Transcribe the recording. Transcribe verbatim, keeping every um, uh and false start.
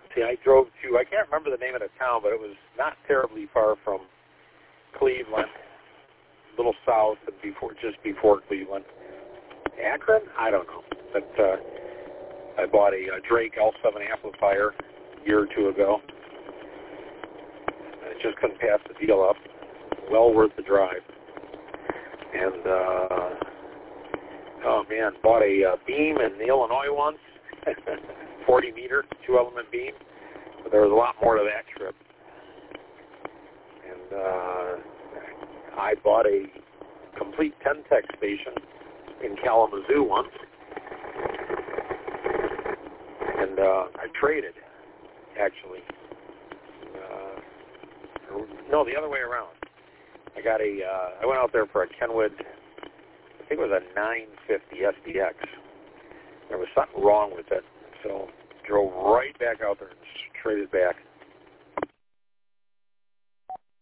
see, I drove to, I can't remember the name of the town, but it was not terribly far from Cleveland, a little south and before, just before Cleveland. Akron? I don't know. But uh, I bought a, a Drake L seven amplifier a year or two ago. I just couldn't pass the deal up. Well worth the drive. And, uh, oh man, bought a uh, beam in Illinois once, forty meter, two element beam. But there was a lot more to that trip. And uh, I bought a complete ten-tech station in Kalamazoo once. And uh, I traded, actually. Uh, no, the other way around. I got a, uh, I went out there for a Kenwood, I think it was a nine fifty S D X. There was something wrong with it, so drove right back out there and traded back.